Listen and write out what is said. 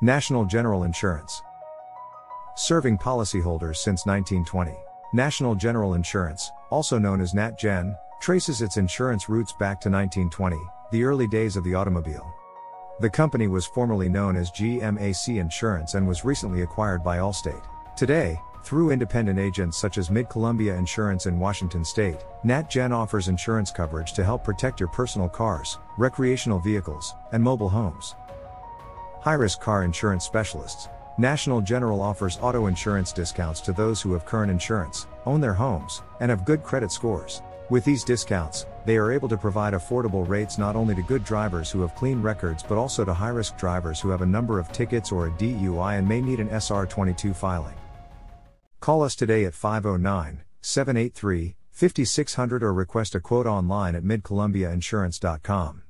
National General Insurance. Serving policyholders since 1920. National General Insurance, also known as NatGen, traces its insurance roots back to 1920, the early days of the automobile. The company was formerly known as GMAC Insurance and was recently acquired by Allstate. Today, through independent agents such as Mid-Columbia Insurance in Washington State, NatGen offers insurance coverage to help protect your personal cars, recreational vehicles, and mobile homes. High-risk car insurance specialists. National General offers auto insurance discounts to those who have current insurance, own their homes, and have good credit scores. With these discounts, they are able to provide affordable rates not only to good drivers who have clean records but also to high-risk drivers who have a number of tickets or a DUI and may need an SR22 filing. Call us today at 509-783-5600 or request a quote online at midcolumbiainsurance.com.